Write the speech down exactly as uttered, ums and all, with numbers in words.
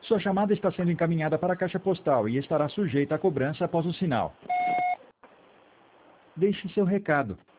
Sua chamada está sendo encaminhada para a caixa postal e estará sujeita a cobrança após o sinal. Deixe seu recado.